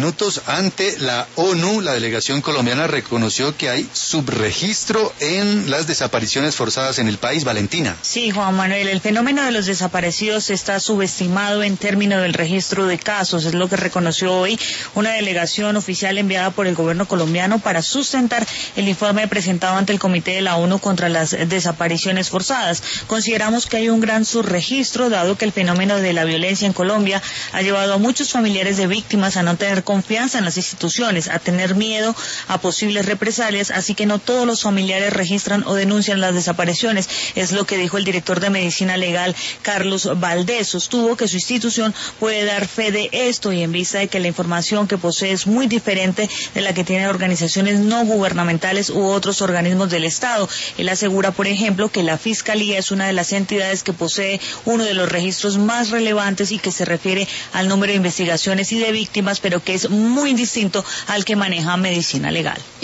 minutos ante la ONU, la delegación colombiana reconoció que hay subregistro en las desapariciones forzadas en el país. Valentina. Sí, Juan Manuel, el fenómeno de los desaparecidos está subestimado en términos del registro de casos, es lo que reconoció hoy una delegación oficial enviada por el gobierno colombiano para sustentar el informe presentado ante el Comité de la ONU contra las desapariciones forzadas. Consideramos que hay un gran subregistro, dado que el fenómeno de la violencia en Colombia ha llevado a muchos familiares de víctimas a no tener confianza en las instituciones, a tener miedo a posibles represalias, así que no todos los familiares registran o denuncian las desapariciones. Es lo que dijo el director de Medicina Legal, Carlos Valdés. Sostuvo que su institución puede dar fe de esto y en vista de que la información que posee es muy diferente de la que tienen organizaciones no gubernamentales u otros organismos del Estado. Él asegura, por ejemplo, que la Fiscalía es una de las entidades que posee uno de los registros más relevantes y que se refiere al número de investigaciones y de víctimas, pero que es muy distinto al que maneja Medicina Legal.